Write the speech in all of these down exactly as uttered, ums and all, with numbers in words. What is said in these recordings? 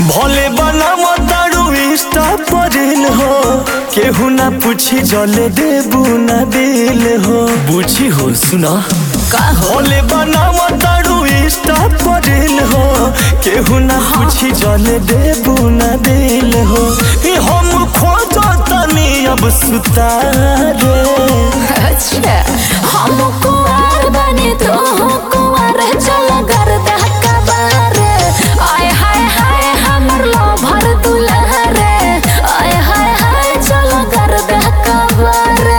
भले बनाम तारू इंस्टा पर रील हो, केहू ना पूछी जले देबू ना दिल हो। बुझी हो सुना भले बनाम तारू इंस्टा पर रील हो, केहू ना पूछी जले देबू ना दिल हो। हम खोजो तनी अब सुतारे। अच्छा हम कुंवर बने तो कुंवर चल गर्दा कबारे। आय हाय हाय हमर लोभर दुल्हरे। आय हाय हाय चल गर्दा कबारे।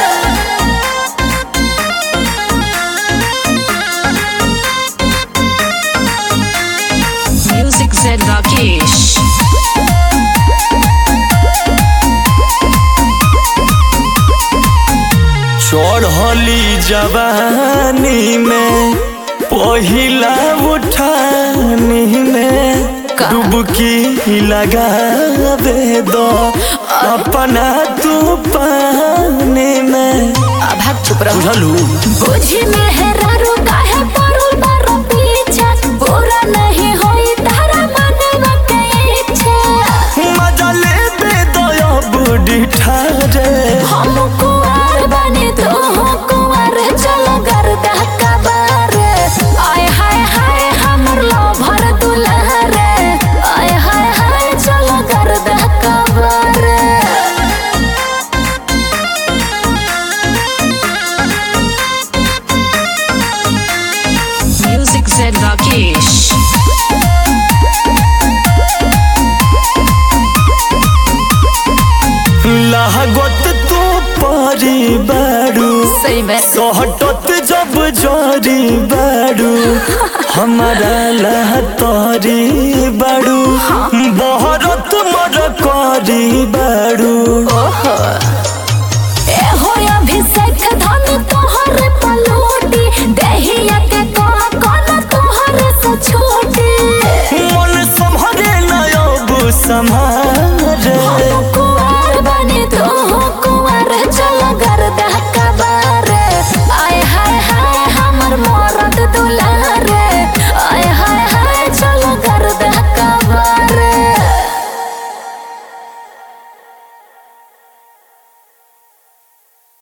Music Zed Rakesh. चढ़ली जवानी में पहिला उठानी में डुबकी लगावे दो अपना तू पानी में। अब हक चुप रहो। बुझलू बुझी मेहरा रू काहे परुल बारो पीछा। पूरा नहीं होई तारा मनवा के इच्छा। मजा ले बे दया बूढ़ी ठारे। हम कुंवर बने तो कुंवर चल गर्दा कबारे। आय हाय हाय हमर लोभर दुल्हरे। आय हाय हाय चल गर्दा कबारे। Music Zed Rakesh. लागत तू परी बारू सही में सहटत जब जरी बारू हमारा लहतरी बारू बहरत मर करी बारू।